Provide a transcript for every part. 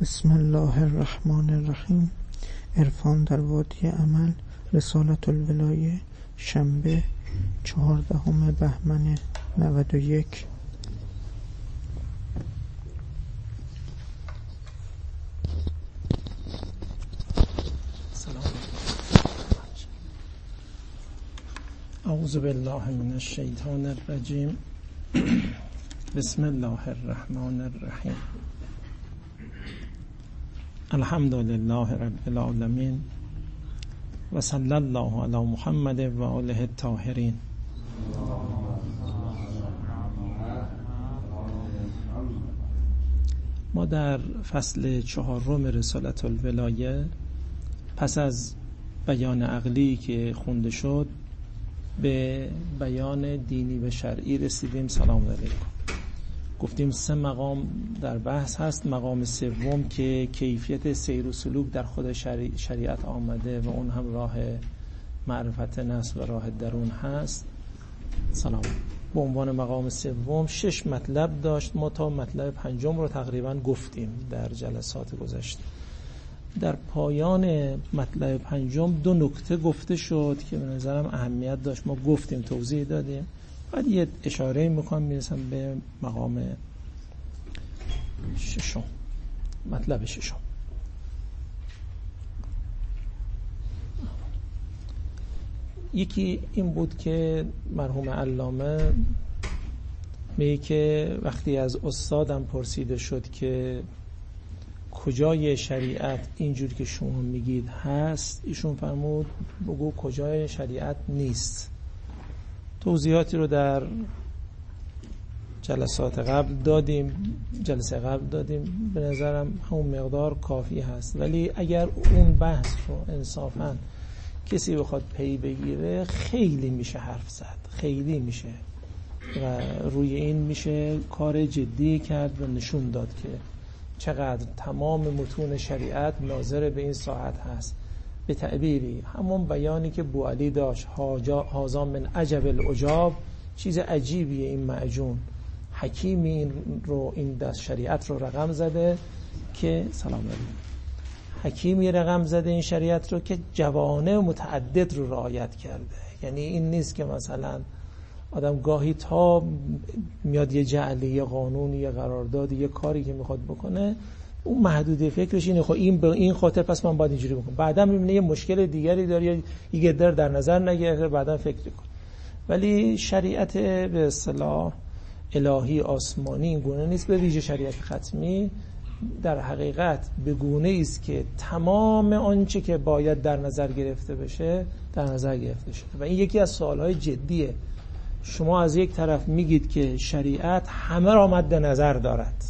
بسم الله الرحمن الرحیم. عرفان در وادی عمل، رسالت الولایه، شنبه 14 بهمن 91. اعوذ بالله من الشیطان الرجیم. بسم الله الرحمن الرحیم. الحمد لله رب العالمین و صلی الله علی محمد و آله الطاهرین. ما در فصل 4 رسالت الولایه پس از بیان عقلی که خونده شد به بیان دینی و شرعی رسیدیم. سلام علیکم. گفتیم 3 مقام در بحث هست. مقام سوم که کیفیت سیر و سلوک در خود شریعت آمده و اون هم راه معرفت نفس و راه درون هست. سلام. به عنوان مقام سوم 6 مطلب داشت. ما تا مطلب 5 رو تقریبا گفتیم در جلسات گذشته. در پایان مطلب 5 2 نکته گفته شد که به نظرم اهمیت داشت. ما گفتیم، توضیح دادیم. بعد یه اشاره میکنم میرسم به مقام 6. مطلب 6 یکی این بود که مرحوم علامه میگه که وقتی از استادم پرسیده شد که کجای شریعت اینجور که شما میگید هست، ایشون فرمود بگو کجای شریعت نیست. توضیحاتی رو در جلسه قبل دادیم. به نظرم همون مقدار کافی هست. ولی اگر اون بحث رو انصافاً کسی بخواد پی بگیره خیلی میشه حرف زد، خیلی میشه و روی این میشه کار جدی کرد و نشون داد که چقدر تمام متون شریعت ناظر به این ساعت هست. به تعبیری همون بیانی که بوعلی داشت، هازا من عجب العجاب، چیز عجیبیه این معجون. حکیمی این دست شریعت رو رقم زده که سلام علیکم. حکیمی رقم زده این شریعت رو که جوانه متعدد رو رعایت کرده. یعنی این نیست که مثلا آدم گاهی تا میاد یه جعلی، یه قانون، یه قرارداد، یه کاری که میخواد بکنه، اون محدوده فکرش اینه خب این به این خاطر پس من باید اینجوری بکنم. بعدا میبینه یه مشکل دیگری داره، یه در نظر نگرفته، بعدا فکر کن. ولی شریعت به اصطلاح الهی آسمانی این گونه نیست. به ویژه شریعت ختمی در حقیقت به گونه است که تمام آنچه که باید در نظر گرفته بشه در نظر گرفته شده. و این یکی از سوالهای جدیه. شما از یک طرف میگید که شریعت همه را مد نظر دارد،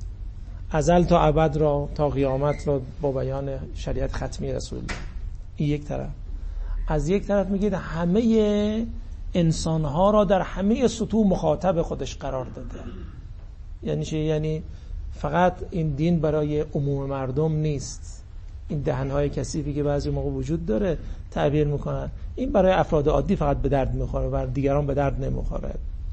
ازل تا ابد را تا قیامت را با بیان شریعت ختمی رسول الله. این یک طرف. از یک طرف میگید همه انسانها را در همه سطوح مخاطب خودش قرار داده. یعنی چه؟ یعنی فقط این دین برای عموم مردم نیست. این دهنهای کثیفی که بعضی موقع وجود داره تعبیر میکنن این برای افراد عادی فقط به درد میخوره و دیگران به درد نمیخوره.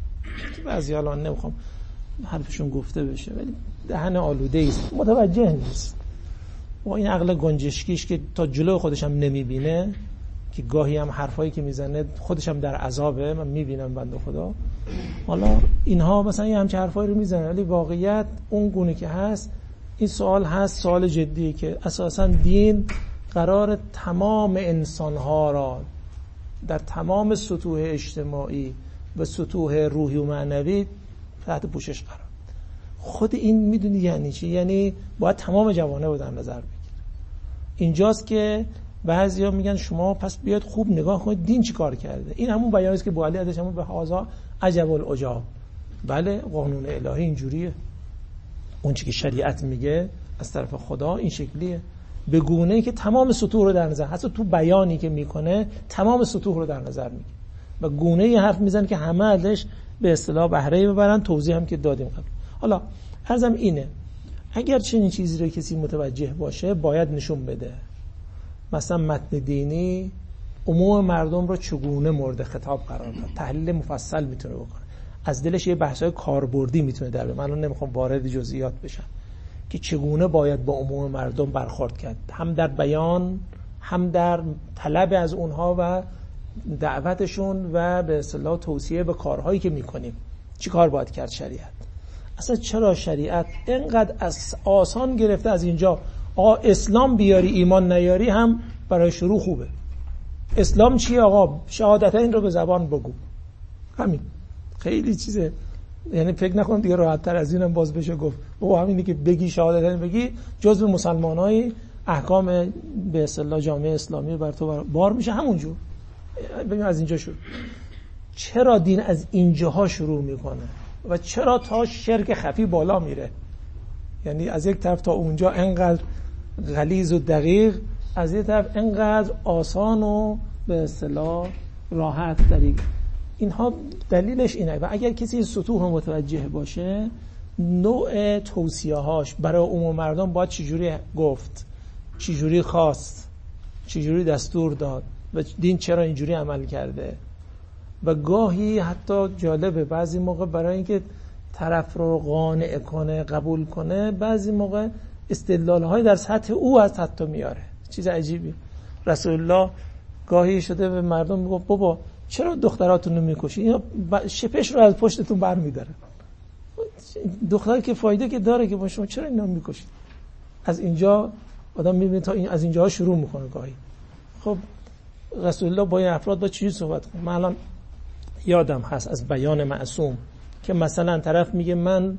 بعضی الان نمیخوام حرفشون گفته بشه ولی دهن آلوده است، متوجه نیست. و این عقل گنجشکیش که تا جلو خودش هم نمیبینه، که گاهی هم حرفایی که میزنه خودش هم در عذابه، من میبینم بنده خدا. حالا اینها مثلا یه همچه حرفایی رو میزنه ولی واقعیت اون گونه که هست. این سوال هست، سوال جدیه که اساساً دین قرار تمام انسانها را در تمام سطوح اجتماعی و سطوح روحی و معنوی تحت پوشش قرار. خود این میدونی یعنی چی؟ یعنی باید تمام جوانه رو در نظر بگیر. اینجاست که بعضیا میگن شما پس بیاید خوب نگاه کنید دین چی کار کرده. این همون بیانی است که بوعلی ازش همون به هازا عجب العجاب. بله، قانون الهی اینجوریه. اون چی که شریعت میگه از طرف خدا این شکلیه، به گونه‌ای که تمام سطوح رو در نظر، حتی تو بیانی که میکنه تمام سطوح رو در نظر میگیره و گونه‌ای حرف میزنه که همه ازش به اصطلاح بهره ببرن. توضیح هم که دادیم قبل. حالا عرضم اینه، اگر چنین چیزی رو کسی متوجه باشه باید نشون بده. مثلا متن دینی عموم مردم رو چگونه مورد خطاب قرار داد، تحلیل مفصل میتونه بکنه. از دلش یه بحث‌های کاربردی میتونه در بیاره. من الان نمیخوام وارد جزئیات بشم. که چگونه باید با عموم مردم برخورد کرد، هم در بیان، هم در طلب از اونها و دعوتشون و به اصطلاح توصیه به کارهایی که میکنیم. چی کار باید کرد شریعت؟ اصلا چرا شریعت اینقدر از آسان گرفته از اینجا آقا اسلام بیاری ایمان نیاری هم برای شروع خوبه. اسلام چیه آقا؟ شهادتین رو به زبان بگو. همین خیلی چیزه، یعنی فکر نکنم دیگه راحت تر از اینم باز بشه گفت. او همینی که بگی شهادتین بگی جزء مسلمانای احکام به اصطلاح جامعه اسلامی بر تو بار میشه همونجور. ببین از اینجا شروع. چرا دین از اینجاها شروع میکنه و چرا تا شرک خفی بالا میره؟ یعنی از یک طرف تا اونجا انقدر غلیظ و دقیق، از یک طرف انقدر آسان و به اصطلاح راحت طریق. اینها دلیلش اینه. و اگر کسی سطوح متوجه باشه نوع توصیه‌هاش برای عموم مردم باید چجوری گفت، چجوری خواست، چجوری دستور داد و دین چرا اینجوری عمل کرده. و گاهی حتی جالبه بعضی موقع برای اینکه طرف رو قانع کنه قبول کنه بعضی موقع استدلال‌های در سطح او از حتی میاره. چیز عجیبی. رسول الله گاهی شده به مردم میگفت بابا چرا دختراتون رو میکشی؟ اینا شپش رو از پشتتون برمی‌داره. دختر که فایده که داره که با شما چرا اینا میکشید؟ از اینجا آدم میبینه تا این از اینجا شروع میکنه گاهی. خب رسول الله با این افراد با چی صحبت کنه؟ من الان یادم هست از بیان معصوم که مثلا طرف میگه من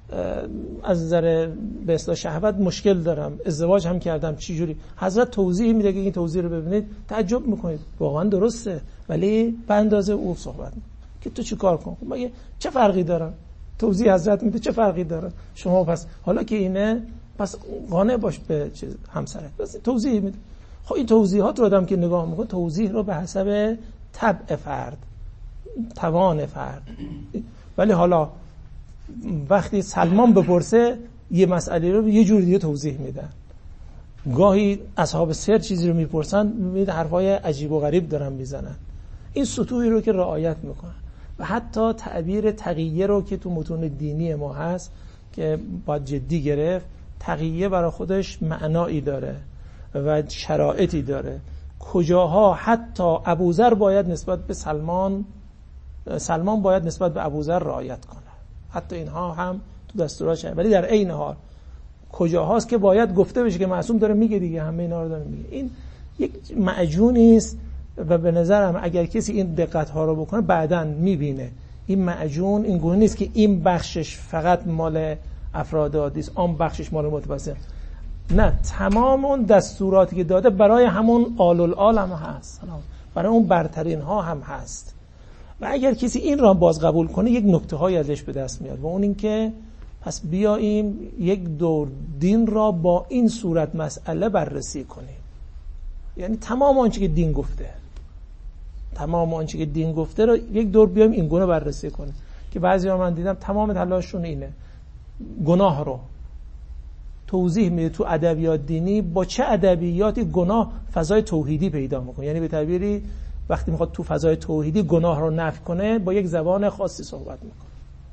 از نظر به اصطلاح شهوت مشکل دارم، ازدواج هم کردم، چی جوری؟ حضرت توضیح میده که این توضیح رو ببینید تعجب میکنید، واقعا درسته، ولی به اندازه او صحبت که تو چی کار کن. مگه چه فرقی داره؟ توضیح حضرت میده چه فرقی داره؟ شما پس حالا که اینه پس قانع باش به چیز همسرت، پس توضیح میده. خب این توضیحات رو آدم که نگاه میکنه توضیح رو به حسب طبع فرد، توان فرد. ولی حالا وقتی سلمان بپرسه یه مسئله رو یه جور دیگه توضیح میدن. گاهی اصحاب سر چیزی رو میپرسن میبینید حرفای عجیب و غریب دارن میزنن. این سطوحی رو که رعایت میکنن. و حتی تعبیر تقیه رو که تو متون دینی ما هست که باید جدی گرفت، تقیه برای خودش معنایی داره و شرایطی داره. کجاها حتی ابوذر باید نسبت به سلمان باید نسبت به ابوذر رعایت کنه، حتی اینها هم تو دستوراش هست. ولی در عین حال کجاهاست که باید گفته بشه که معصوم داره میگه دیگه، همه اینا رو داره میگه. این یک معجونی است و به نظرم اگر کسی این دقت ها رو بکنه بعداً میبینه این معجون این گونه نیست که این بخشش فقط مال افراد عادی است، آن بخشش مال متوسط. نه، تمام اون دستوراتی که داده برای همون آل العال هم هست، برای اون برترین ها هم هست. و اگر کسی این را باز قبول کنه یک نکته های ازش به دست میاد و اون این که پس بیاییم یک دور دین را با این صورت مسئله بررسی کنیم. یعنی تمام آنچه که دین گفته رو یک دور بیایم این گونه بررسی کنیم. که بعضیا من دیدم تمام تلاششون اینه گناه رو توضیح میده تو ادبیات دینی با چه ادبیاتی گناه فضای توحیدی پیدا میکنه. یعنی به تعبیری وقتی میخواد تو فضای توحیدی گناه رو نفی کنه با یک زبان خاصی صحبت میکنه.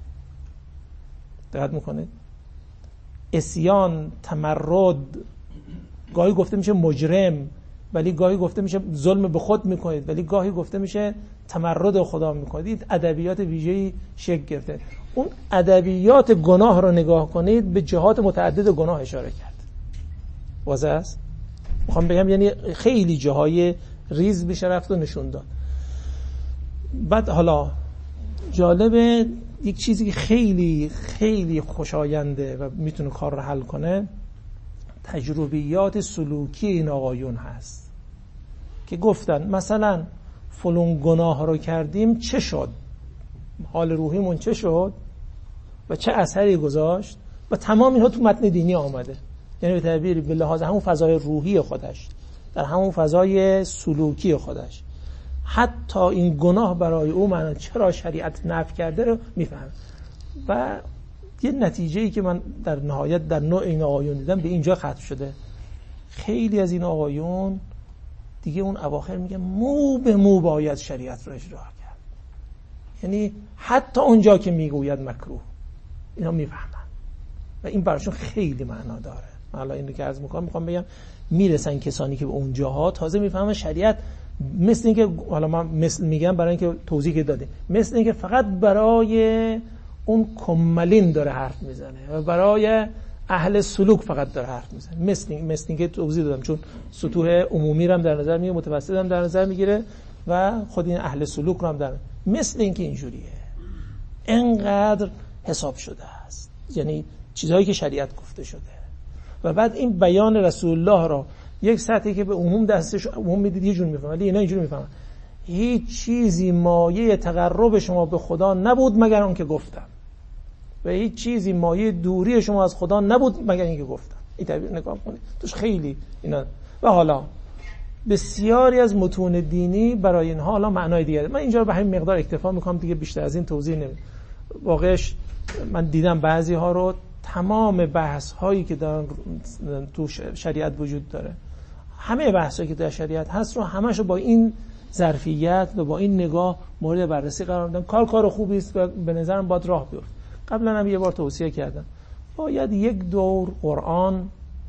دقت میکنید؟ عصیان، تمرد، گاهی گفته میشه مجرم ولی گاهی گفته میشه ظلم به خود میکنید، ولی گاهی گفته میشه تمرد خدا میکنید. ادبیات ویژه‌ای شکل گرفته. اون ادبیات گناه رو نگاه کنید به جهات متعدد گناه اشاره کرد. واضح است؟ میخوام بگم یعنی خیلی جاهای ریز بشه رفت و نشون داد. بعد حالا جالبه یک چیزی که خیلی خیلی خوشاینده و میتونه کار رو حل کنه، تجربیات سلوکی این آقایون هست که گفتن مثلا فلان گناه رو کردیم چه شد، حال روحیمون چه شد و چه اثری گذاشت و تمام اینها تو متن دینی آمده. یعنی به تعبیری به لحاظ همون فضای روحی خودش، در همون فضای سلوکی خودش، حتی این گناه برای او معنی چرا شریعت نفی کرده رو میفهم. و یه نتیجه‌ای که من در نهایت در نوع این آقایون دیدم به اینجا ختم شده. خیلی از این آقایون دیگه اون اواخر میگه مو به مو باید شریعت رو اجرا کرد. یعنی حتی اونجا که میگوید مکروه اینا میفهمن. و این براشون خیلی معنا داره. حالا اینو که عرض میخوام بگم میرسن کسانی که به اونجاها تازه میفهمن شریعت مثل اینکه، حالا من مثل میگم برای اینکه توضیح که داده، مثل اینکه فقط برای اون کمالین داره حرف میزنه و برای اهل سلوک فقط داره حرف میزنه. مثل اینکه توضیح دادم، چون سطوح عمومی رو هم در نظر میگیره، متوسط هم در نظر میگیره و خود این اهل سلوک رو هم در نظر. مثل اینکه اینجوریه، انقدر حساب شده است، یعنی چیزهایی که شریعت گفته شده و بعد این بیان رسول الله را یک سطحی که به عموم دستش عموم میدید یه جور میفهمن، ولی اینا اینجوری میفهمن هیچ چیزی مایه تقرب شما به خدا نبود مگر اون که گفتم و هیچ چیزی مایه دوری شما از خدا نبود مگر این که گفتم. این تعبیر نگاه کنید توش خیلی اینا. و حالا بسیاری از متون دینی برای اینها حالا معنای دیگه. من اینجا به همین مقدار اکتفا میکنم دیگه، بیشتر از این توضیح نمیدم. واقعش من دیدم بعضی ها رو تمام بحث هایی که در تو شریعت وجود داره، همه بحث هایی که در شریعت هست رو همشو با این ظرفیت و با این نگاه مورد بررسی قرار دادن. کار خوبی است و به نظرم باید راه بیفته. قبلا هم یه بار توصیه کردم باید یک دور قرآن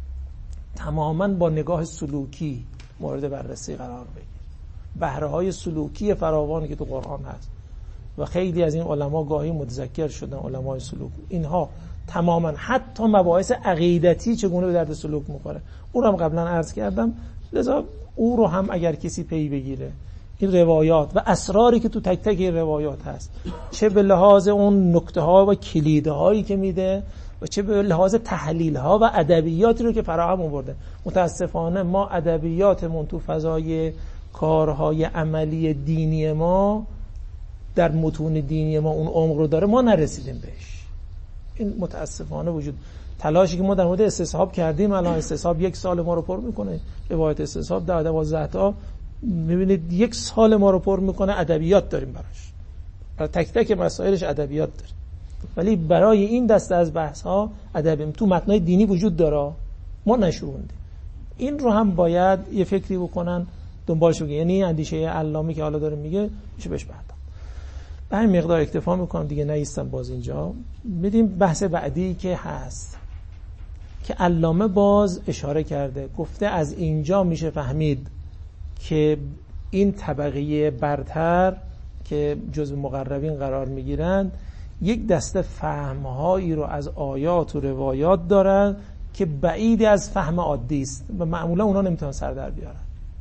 تماما با نگاه سلوکی مورد بررسی قرار بگیره. بهره های سلوکی فراوانی که تو قرآن هست و خیلی از این علما گاهی متذکر شدن، علمای سلوک، اینها تماما حتی مباحث عقیدتی چگونه به درد سلوک میخوره اون رو هم قبلا عرض کردم. لذا او رو هم اگر کسی پی بگیره، این روایات و اسراری که تو تک تک این روایات هست، چه به لحاظ اون نکته ها و کلیدهایی که میده و چه به لحاظ تحلیل ها و ادبیاتی رو که فراهم آورده. متاسفانه ما ادبیاتمون تو فضای کارهای عملی دینی ما در متون دینی ما اون عمق رو داره، ما نرسیدیم بهش. این متاسفانه وجود. تلاشی که ما در مورد استصحاب کردیم، الان استصحاب 1 سال ما رو پر میکنه، روایت استصحاب 12 تا میبینید 1 سال ما رو پر میکنه. ادبیات داریم براش، برای تک تک مسائلش ادبیات داریم، ولی برای این دسته از بحث ها ادبی تو متنای دینی وجود داره، ما نشوندیم. این رو هم باید یه فکری بکنن دنبالش بگیرن. یعنی اندیشه علامی که حالا داره میگه میشه بهش پرداخت. به همین مقدار اکتفا میکنم دیگه، نیستم باز اینجا. بدیم بحث بعدی که هست که علامه باز اشاره کرده، گفته از اینجا میشه فهمید که این طبقه برتر که جزو مقربین قرار میگیرن یک دسته فهمهایی رو از آیات و روایات دارن که بعید از فهم عادی است و معمولا اونا نمیتونن سر در بیارن.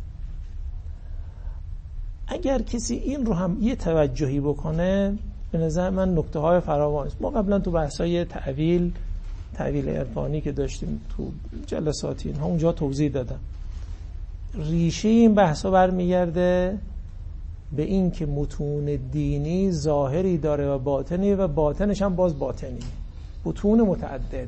اگر کسی این رو هم یه توجهی بکنه، به نظر من نکته های فراوان است. ما قبلا تو بحثای تعویل عرفانی که داشتیم تو جلساتی اینها اونجا توضیح دادم. ریشه این بحثا برمیگرده به این که متون دینی ظاهری داره و باطنی و باطنش هم باز باطنی، متون متعدد.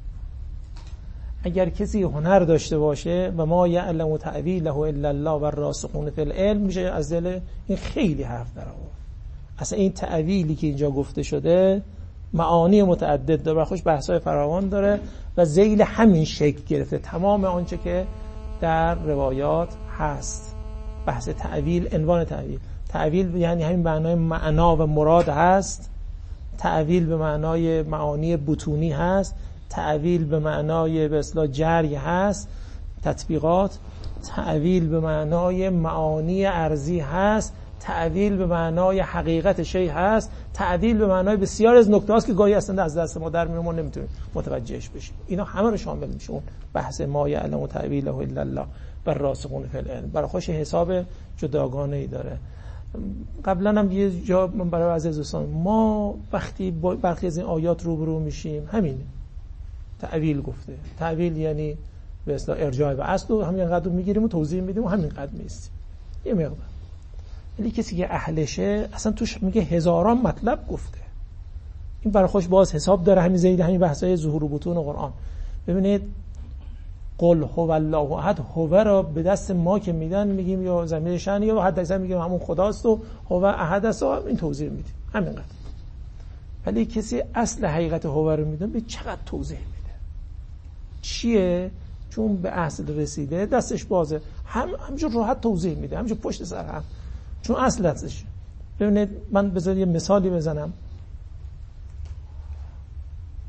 اگر کسی هنر داشته باشه و ما یعلم تعویله الا الله و الراسخون فی العلم، میشه از دل این خیلی حرف در آورد. اصلا این تعویلی که اینجا گفته شده معانی متعدد داره و خوش بحثای فراوان داره و ذیل همین شکل گرفته تمام آنچه که در روایات هست. بحث تعویل، عنوان تعویل یعنی همین معنای معنا و مراد هست. تعویل به معنای معانی بطونی هست، تعویل به معنای به اصطلاح جری هست، تطبیقات. تعویل به معنای معانی ارضی هست، تعویل به معنای حقیقت شی هست، تعویل به معنای بسیار از نکته هاست که گاهی اصلا از دست ما در میره، ما نمیتونیم متوجهش بشیم. اینا همه رو شامل میشه اون بحث ما یعلم تعویله الا الله و الراسخون فی العلم. برای خوش حساب جداگانه ای داره. قبلا هم یه جا من برای عزیز دوستان، ما وقتی با برخی از این آیات روبرو میشیم همینه. تعویل گفته، تعویل یعنی به اصطلاح ارجاع به اصل و همین قدر میگیریم و توضیح میدیم و همین قدر میستیم یه مقدار. ولی کسی که اهلشه اصلا توش میگه هزاران مطلب گفته. این برای خوش باز حساب داره. همین زید همین بحثای ظهور و بطون قرآن. ببینید قل هو الله احد، هو را به دست ما که میدن میگیم یا ضمیر شأن یا حد اکثر میگیم همون خداست و هو احد است و این توضیح میدیم همینقدر. ولی کسی اصل حقیقت هو رو میدونه به چقدر توضیح میده. چیه؟ چون به اصل رسیده دستش بازه، همینجور راحت توضیح میده، همینجور پشت سر هم، چون اصل ازشه. ببینید من بذار یه مثالی بزنم.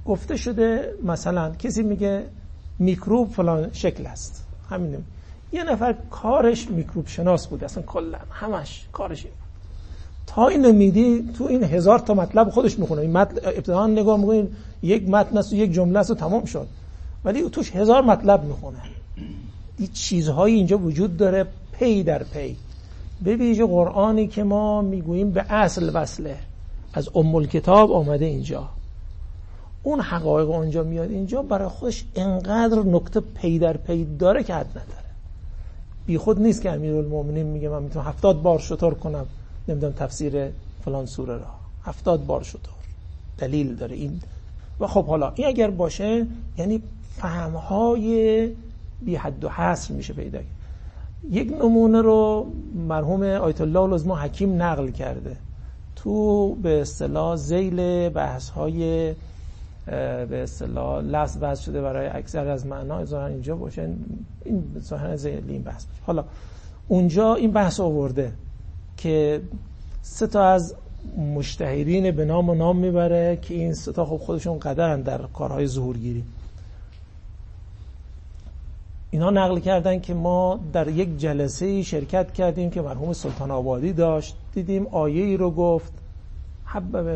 گفته شده مثلا کسی میگه میکروب فلان شکل است، همینه. یه نفر کارش میکروب شناس بود، اصلا کلا همش کارش این بود. تا اینو میدی تو این 1000 تا مطلب خودش میخونه. این متن ابتداً نگاه میکنید یک متن است و یک جمله است و تمام شد، ولی توش 1000 مطلب میخونه. این چیزهایی اینجا وجود داره پی در پی. به ویژه قرآنی که ما میگوییم به اصل وصله، از ام الکتاب آمده اینجا، اون حقایق اونجا میاد اینجا، برای خودش انقدر نکته پی در پی داره که حد نداره. بی خود نیست که امیرالمومنین میگه من میتونم 70 بار شطور کنم نمیدونم تفسیر فلان سوره را، 70 بار شطور، دلیل داره این. و خب حالا این اگر باشه یعنی فهمهای بی حد و حصر میشه پیدا کرد. یک نمونه رو مرحوم آیت الله العظمی حکیم نقل کرده تو به اصطلاح ذیل بحث‌های به اصطلاح لفظ بحث شده برای اکثر از معنا، ظاهرا اینجا باشه این ظاهرا ذیل این بحث باشه. حالا اونجا این بحث آورده که 3 تا از مجتهدین به نام و نام میبره که این 3 تا خب خودشون قدرن در کارهای ظهورگیری. اینا نقل کردن که ما در یک جلسه شرکت کردیم که مرحوم سلطان آبادی داشت، دیدیم آیه‌ای رو گفت حبب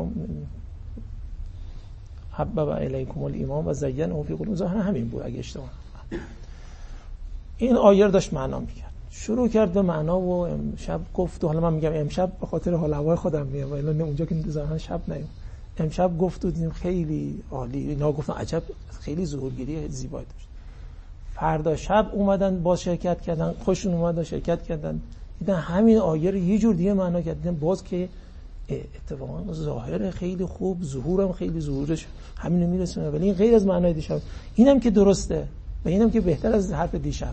الیکم الایمان و زینه فی قلوبکم، ظاهرا همین بود اگه اشتباه نکنم. این آیه رو داشت معنا میکرد، شروع کرد به معنا و امشب گفت، و حالا من میگم امشب به خاطر حال هوای خودم میام، ولی اونجا که ظاهرا شب نیم، امشب گفت و دیدیم خیلی عالی. اینا گفتن عجب خیلی ظهورگیری زیبایی داشت. فردا شب اومدن باز شرکت کردن، خوششون اومد و شرکت کردن، دیدن همین آیه رو یه جور دیگه معنا کردن، باز که اتفاقا ظاهر خیلی خوب، ظهورم خیلی ظهورش همینو میرسونه، ولی این غیر از معنای دیشب. اینم که درسته و اینم که بهتر از حرف دیشب.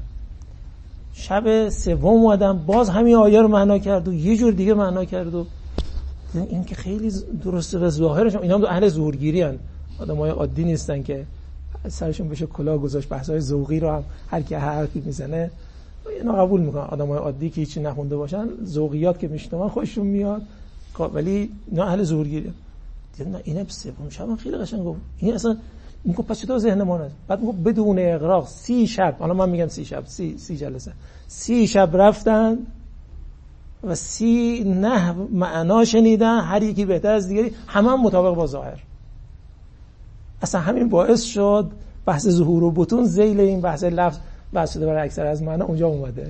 شب سوم اومدن باز همین آیه رو معنا کرد و یه جور دیگه معنا کرد و این که خیلی درسته و ظاهرش. اینا هم اهل ظهورگیری ان، آدمای عادی نیستن که سرشون بشه کلاه گذاشت. بحث‌های ذوقی رو هم هر کی حرفی میزنه اینا قبول میکنن. آدمای عادی که هیچی نخونده باشن ذوقیات که میشنون خوششون میاد، ولی اینا اهل ظهورگیری. دیدن اینا سوم شب خیلی قشنگ گفت، این اصلا میگه پس چطور ذهن ما نه. بعد میگه بدون اغراق 30 شب، حالا من میگم 30 شب، 30 جلسه، 30 شب رفتن و 30 نحو معنا شنیدن، هر یکی بهتر از دیگری، همه هم مطابق با ظاهر. اصلا همین باعث شد بحث ظهور و بطون ذیل این بحث لفظ بحث شده برای اکثر از معنا اونجا اومده.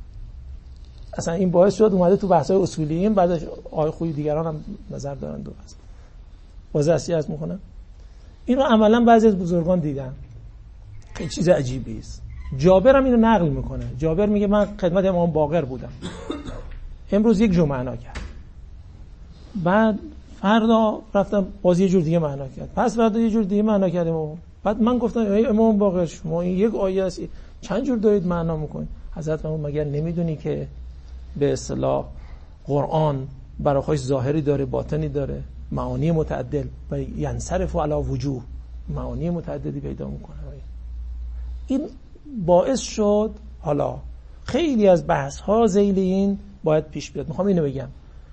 اصلا این باعث شد اومده تو بحث‌های اصولیین، بعدش خوی دیگران هم نظر دارن دو بحث. واضحی از میکنم این رو عملا بعضی از بزرگان دیدن، این چیز عجیبی است. جابر هم اینو نقل میکنه. جابر میگه من خدمت امام باقر بودم، امروز یک جور معنا کرد، بعد فردا رفتم باز یه جور دیگه معنا کرد، پس فردا یه جور دیگه معنا کردم. بعد من گفتم ای امام باقر شما این یک آیه است چند جور دارید معنا میکنید؟ حضرت فرمود مگر نمیدونی که به اصطلاح قرآن برای خودش ظاهری داره، باطنی داره، معانی متعدد و ینصرف علی وجوه، معانی متعددی پیدا میکنه. این باعث شد حالا خیلی از بحث ها ذیل این باید پیش بیاد. میخوام اینو بگم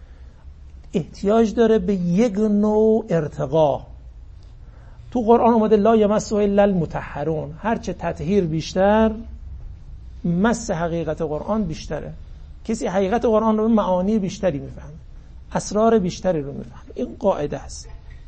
احتیاج داره به یک نوع ارتقا. تو قرآن اومده لا یمسه الا المطهرون، هرچه تطهیر بیشتر مس حقیقت قرآن بیشتره. کسی حقیقت قرآن رو به معانی بیشتری میفهمه، اسرار بیشتری رو میفهمه. این قاعده است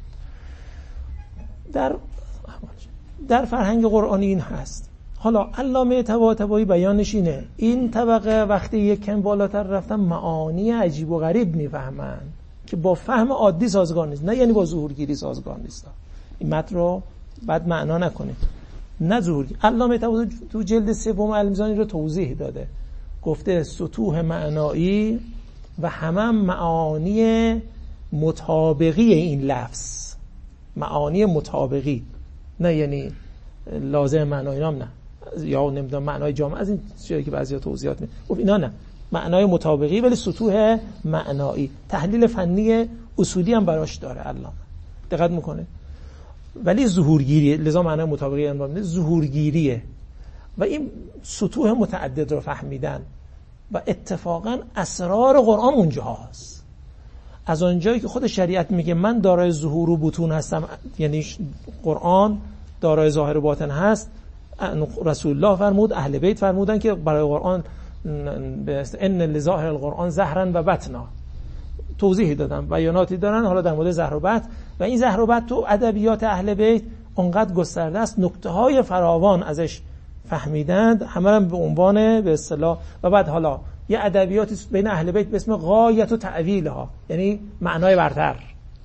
در فرهنگ قرآنی این هست. حالا علامه طباطبایی بیانش اینه، این طبقه وقتی یک کم بالاتر رفتن معانی عجیب و غریب میفهمن که با فهم عادی سازگار نیست، نه یعنی با ظهورگیری سازگار نیست. این متن رو بعد معنا نکنید، نه ظهورگیری. علامه طباطبایی تو جلد 3 المیزانی رو توضیح داده، گفته سطوح معنایی و همه معانی مطابقی این لفظ، معانی مطابقی، نه یعنی لازم معنای نام، نه یا نمیدونم معنای جامع از این چیزی که بعضیا توضیحات میدن. خب اینا نه، معنای مطابقی ولی سطوح معنایی. تحلیل فنی اصولی هم براش داره علامه، دقت میکنه، ولی ظهورگیریه. لذا معنای مطابقی هم میگه ظهورگیریه و این سطوح متعدد رو فهمیدن و اتفاقا اسرار قرآن اونجا هست. از اونجایی که خود شریعت میگه من دارای ظهور و بطون هستم، یعنی قرآن دارای ظاهر و باطن هست، رسول الله فرمود، اهل بیت فرمودن که برای قرآن ان لظاهر القرآن ظهرا و بطنا، توضیحی دادن، بیاناتی دارن حالا در مورد ظهر و بطن. و این ظهر و بطن تو ادبیات اهل بیت اونقدر گسترده است، نکته‌های فراوان ازش فهمیدند، همه هم به عنوان به اصطلاح. و بعد حالا یه ادبیاتی بین اهل بیت به اسم غایت و تعویلها، یعنی معنای برتر،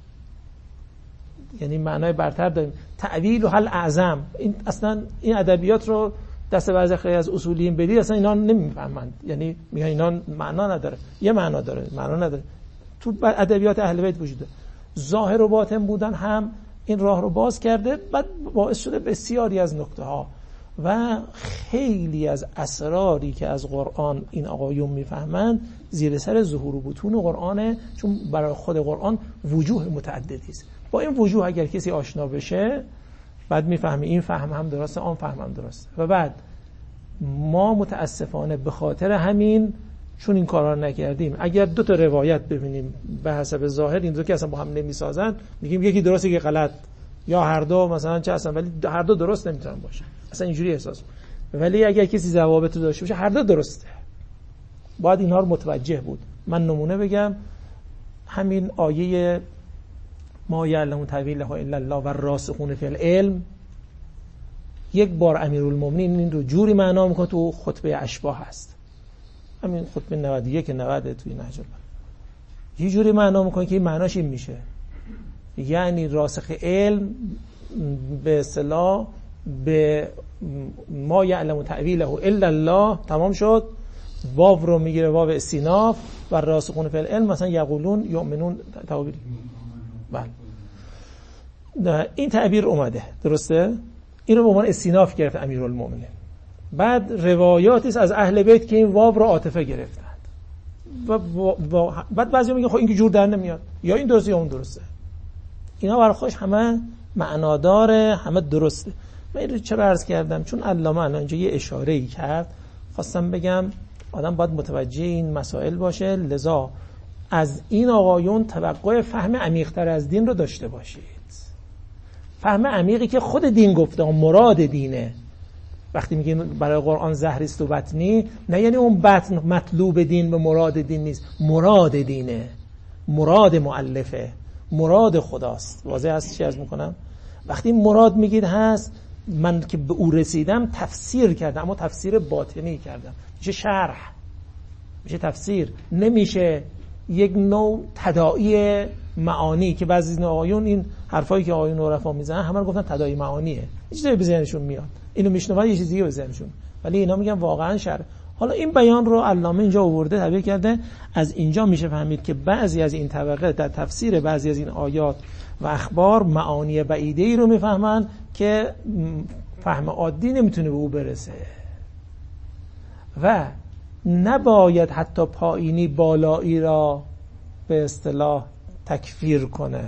یعنی معنای برتر داریم، تعویل و حل اعظم. این اصلا این ادبیات رو دست بعضی خیلی از اصولیین بدی اصلا اینا نمیفهمند، یعنی میگن اینا معنا نداره، یه معنا داره، معنا نداره. تو ادبیات اهل بیت وجود داره. ظاهر و باطن بودن هم این راه رو باز کرده، بعد باعث شده بسیاری از نکته ها و خیلی از اسراری که از قرآن این آقایون میفهمند زیر سر ظهور و بطون قرآنه، چون برای خود قرآن وجوه متعددی است. با این وجوه اگر کسی آشنا بشه بعد میفهمی این فهم هم درسته، آن فهم هم درسته. و بعد ما متاسفانه به خاطر همین، چون این کارا رو نکردیم، اگر دو تا روایت ببینیم به حسب ظاهر این دو که اصلا با هم نمیسازن، میگیم یکی درسته یکی غلط، یا هر دو مثلا چه اصلا، ولی هر دو درست نمیتونن باشن، اصلا اینجوری احساس. ولی اگر کسی ضوابط رو داشته باشه هر دو درسته، باید اینها رو متوجه بود. من نمونه بگم، همین آیه ما یعلم تأویله الا الله و الراسخون فی العلم، یک بار امیرالمومنین این رو جوری معنا میکنه، تو خطبه اشباح هست، همین خطبه 91 90 توی نهج البلاغه، یه جوری معنا میکنه که این معناش این میشه، یعنی راسخ علم به اصطلاح به ما یعلم تأویله الا الله تمام شد، واو رو میگیره، واو استیناف، و راسخون فی العلم مثلا یقولون یؤمنون تعبیر. بله این تعبیر اومده درسته، اینو به عنوان استیناف گرفت امیرالمومنین. بعد روایاتی است از اهل بیت که این واو رو عاطفه گرفتند و بعد بعضی میگن خب این که جور در نمیاد، یا این درسته یا اون درسته. اینا برای خودش همه معناداره، همه درسته. من اینو چرا عرض کردم؟ چون علامه الان اینجا یه اشاره‌ای کرد، خواستم بگم آدم باید متوجه این مسائل باشه، لذا از این آقایون توقع فهم عمیق‌تر از دین رو داشته باشید. فهم عمیقی که خود دین گفته، مراد دینه. وقتی میگیم برای قرآن ظاهری است و باطنی، نه یعنی اون باطن مطلوب دین به مراد دین نیست، مراد دینه، مراد مؤلفه، مراد خداست. واضح هست چی عرض میکنم؟ وقتی مراد میگید هست، من که به او رسیدم تفسیر کردم، اما تفسیر باطنی کردم، میشه شرح، میشه تفسیر، نمیشه یک نوع تداعی معانی که بعضی از آقایون این حرفایی که آقایون عرفا میزنن همه رو گفتن تداعی معانیه، یه چیزی به ذهنشون میاد، اینو میشنون یه چیزی به ذهنشون، ولی اینا میگن واقعا شرح. حالا این بیان رو علامه اینجا آورده، تعبیر کرده. از اینجا میشه فهمید که بعضی از این طبقه در تفسیر بعضی از این آیات و اخبار معانی بعیده‌ای رو میفهمن که فهم عادی نمیتونه به او برسه و نباید حتی پایینی بالایی را به اصطلاح تکفیر کنه،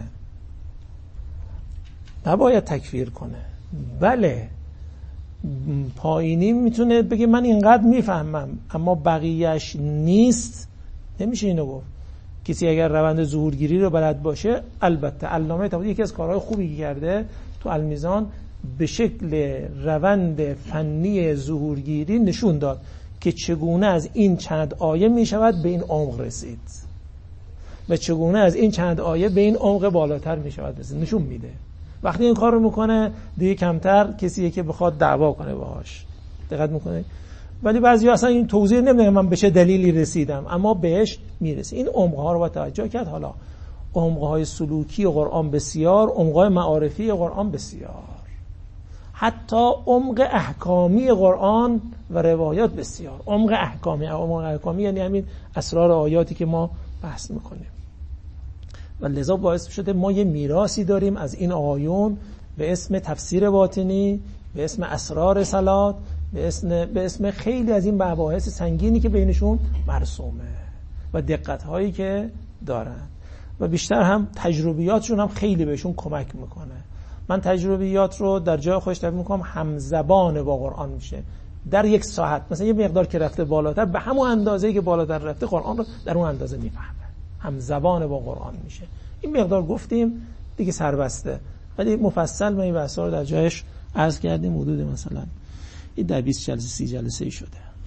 نباید تکفیر کنه. بله پایینی میتونه بگه من اینقدر میفهمم اما بقیهش نیست، نمیشه اینو گفت. کسی اگر روند ظهورگیری رو بلد باشه، البته علامه طباطبایی یکی از کارهای خوبی کرده تو المیزان، به شکل روند فنی ظهورگیری نشون داد که چگونه از این چند آیه میشود به این عمق رسید و چگونه از این چند آیه به این عمق بالاتر میشود رسید، نشون میده. وقتی این کار رو میکنه دیگه کمتر کسیه که بخواد دعوا کنه باهاش، دقت میکنه. ولی بعضیا اصلا این توضیح نمیدن من به چه دلیلی رسیدم، اما بهش میرسه. این عمق‌ها رو با توجه کرد. حالا عمق‌های سلوکی قرآن بسیار، عمق‌های معارفی قرآن بسیار، حتی عمق احکامی قرآن و روایات بسیار. عمق احکامی یعنی همین اسرار آیاتی که ما بحث میکنیم و لذا باعث شده ما یه میراثی داریم از این آیون به اسم تفسیر باطنی، به اسم اسرار صلات، به اسم خیلی از این مباحث سنگینی که بینشون مرسومه و دقت‌هایی که دارن و بیشتر هم تجربیاتشون هم خیلی بهشون کمک میکنه. من تجربیات رو در جای خودش تعبیر میکنم همزبان با قرآن میشه. در یک ساعت مثلا یه مقدار که رفته بالاتر، به همون اندازه‌ای که بالاتر رفته قرآن رو در اون اندازه میفهمه. همزبان با قرآن میشه. این مقدار گفتیم دیگه سربسته، ولی مفصل ما این بحثا رو در جایش عرض کردیم. حدود مثلا این در 20 جلسه 30 جلسه ای شده.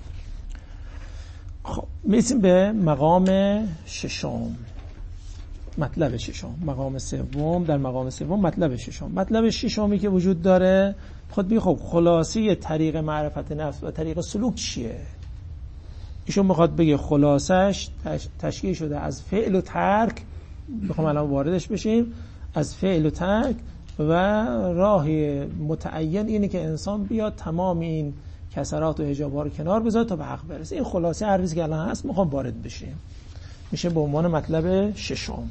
خب میرسیم به مقام ششم، مطلب ششم، مقام سوم. در مقام سوم مطلب ششم، مطلب ششمی که وجود داره خود بگی خب خلاصه طریق معرفت نفس و طریق سلوک چیه؟ ایشون میخواد بگه خلاصش تشکیل شده از فعل و ترک. بخوام الان واردش بشیم. از فعل و ترک و راه متعین اینه که انسان بیاد تمام این کسرات و حجاب‌ها رو کنار بذاره تا به حق برسه. این خلاصه هر چیزی که الان هست میخوام وارد بشیم، میشه به عنوان مطلب ششم.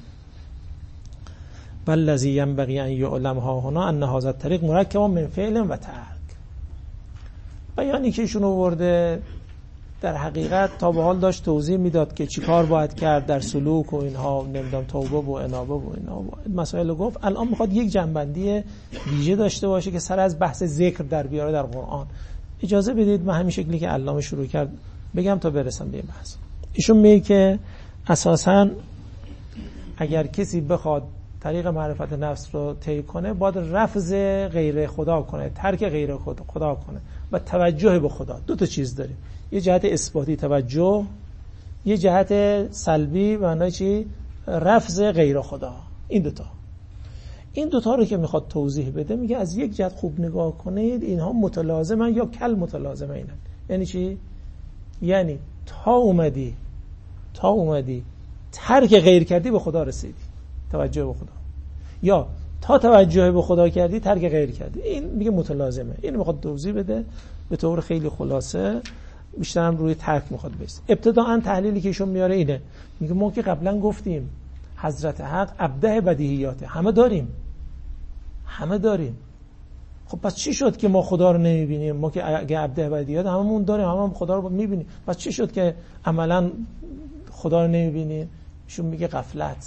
والذی ینبغی ان یعلم ها هنا ان هذا الطریق مرکب من فعل و ترک. بیانی که ایشون آورده در حقیقت تا به حال داشت توضیح میداد که چی کار باید کرد در سلوک و اینها، نمیدونم توبه و انابه و اینا مسائل رو گفت. الان میخواد یک جنبندی ویژه داشته باشه که سر از بحث ذکر در بیاره در قرآن. اجازه بدید من همین شکلی که علامه شروع کرد بگم تا برسم به این بحث. ایشون میگه که اساساً اگر کسی بخواد طریق معرفت نفس رو طی کنه باید رفض غیر خدا کنه، ترک غیر خدا کنه و توجه به خدا. دو تا چیز داریم، یه جهت اثباتی توجه، یه جهت سلبی معنای چی؟ رفض غیر خدا. این دوتا رو که میخواد توضیح بده میگه از یک جهت خوب نگاه کنید اینها متلازمن یا کل متلازمن. اینن یعنی چی؟ یعنی تا اومدی ترک غیر کردی به خدا رسیدی، توجه به خدا، یا تا توجه به خدا کردی ترک غیر کردی. این میگه متلازمه. این میخواد توضیح بده به طور خیلی خلاصه، بیشتر هم روی ترک میخواد بس. ابتداءً تحلیلی که ایشون میاره اینه، میگه ما که قبلا گفتیم حضرت حق ابدع بدیهیاته، همه داریم. خب پس چی شد که ما خدا رو نمیبینیم؟ ما که اگه ابدع بدیهیات هممون داریم، هممون خدا رو میبینیم، پس چی شد که عملاً خدا رو نمیبینیم؟ ایشون میگه غفلت.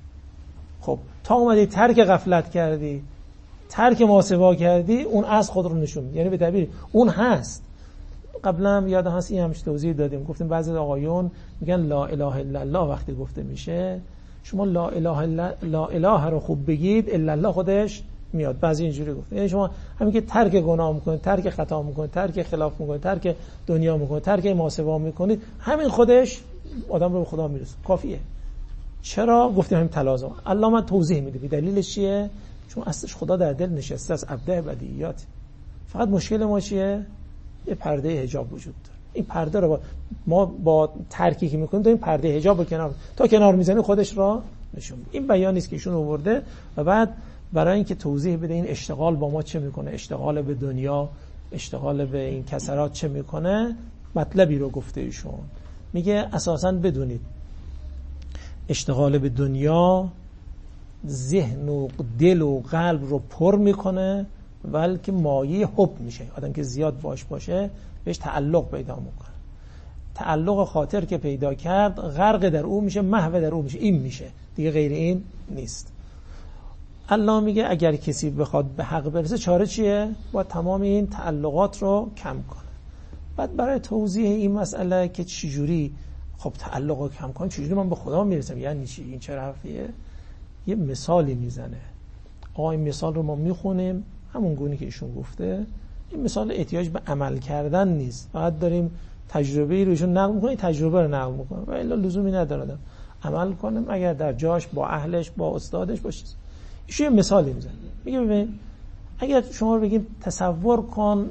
خب تا اومدی ترک غفلت کردی، ترک محاسبه کردی، اون از خود رو نشون میده. یعنی به تعبیر اون هست. قبلا هم یادم هست این همش توضیح دادیم، گفتیم بعضی آقایون میگن لا اله الا الله وقتی گفته میشه شما لا اله رو خوب بگید الا الله خودش میاد. بعضی اینجوری گفت، یعنی شما همین که ترک گناه میکنید، ترک خطا میکنید، ترک خلاف میکنید، ترک دنیا میکنید، ترک محاسبه میکنید، همین خودش آدم رو به خدا میرسه، کافیه. چرا گفتیم همین تلازم؟ الله من توضیح میده دلیلش چیه؟ چون اصلش خدا در دل نشسته از ابدع بدیهیات. فقط مشکل ما چیه؟ یه پرده حجاب وجود داره. این پرده رو ما با ترکی که میکنیم داریم پرده حجاب رو کنار میزنیم خودش را نشون میده. این بیانی است که ایشون آورده و بعد برای اینکه توضیح بده این اشتغال با ما چه میکنه، اشتغال به دنیا، اشتغال به این کسرات چه میکنه، مطلبی رو گفته ایشون. میگه اساساً بدونید اشتغال به دنیا ذهن و دل و قلب رو پر میکنه، بلکه مایه حب میشه. آدم که زیاد باشه بهش تعلق پیدا میکنه. تعلق خاطر که پیدا کرد غرق در او میشه، محو در او میشه، این میشه دیگه، غیر این نیست. الله میگه اگر کسی بخواد به حق برسه چاره چیه؟ باید تمام این تعلقات رو کم کنه. بعد برای توضیح این مسئله که چجوری خب تعلق رو کم کنم، چجوری من به خدا میرسم، یعنی چی، این چه حرفیه، یه مثالی میزنه. این مثال رو ما میخونیم همون گونه که ایشون گفته. این مثال احتیاج به عمل کردن نیست، فقط داریم تجربه رو ایشون نقل میکنه، تجربه رو نقل میکنه و الا لزومی نداره عمل کنیم اگر در جاش با اهلش با استادش باشه. ایشون یه مثالی میزنه، میگه ببین اگر شما رو بگیم تصور کن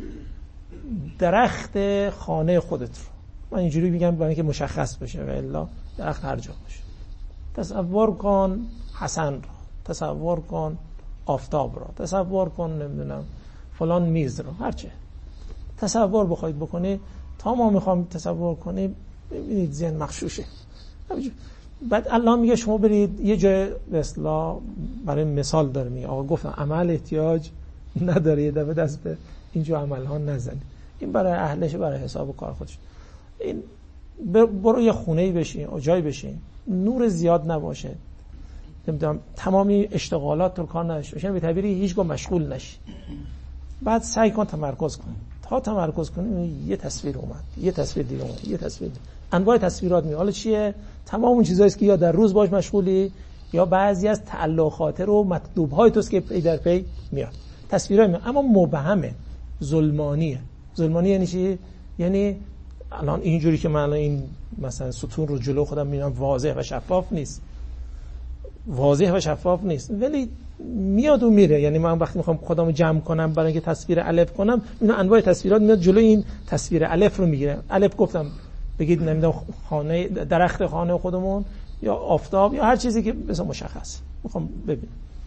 درخت خانه خودت رو، من اینجوری میگم برای اینکه مشخص بشه و الا درخت هر جا باشه. تصور کن حسن رو، تصور کن آفتاب رو، تصور کن نمیدونم فلان میز رو، هرچه تصور بخواید بکنید تا ما میخوام تصور کنیم ببینید ذهن مغشوشه. بعد الله میگه شما برید یه جای به اصطلاح برای مثال داره میگه آقا گفتم عمل احتیاج نداره، یه دفعه دست به اینجور عمل ها نزنید، این برای اهلش برای حساب و کار خودش. این برو یه خونه‌ای بشین، جایی بشین نور زیاد نباشه، نمیدونم تمامی اشتغالات رو کار نشه، به تعبیری هیچگاه مشغول نشی، بعد سعی کن تمرکز کن. تا تمرکز کنی یه تصویر اومد، یه تصویر دیگه اومد، یه تصویر دیگه. انواع تصویرات میاد. حالا چیه؟ تمام اون چیزایی که یا در روز باش مشغولی یا بعضی از تعلق خاطر و مطلوب‌های توست که پی در پی میاد. تصویرای میاد اما مبهمه، ظلمانیه. ظلمانی یعنی چی؟ یعنی الان اینجوری که من این مثلا ستون رو جلو خودم میبینم واضح و شفاف نیست. واضح و شفاف نیست ولی میاد و میره. یعنی من وقتی میخوام خودمو جمع کنم برای اینکه تصویر الف کنم، اینا انواع تصویرات میاد جلو این تصویر الف رو میگیره. الف گفتم بگید نمیدونم خانه، درخت خانه خودمون یا آفتاب یا هر چیزی که مثلا مشخص میخوام ببینم.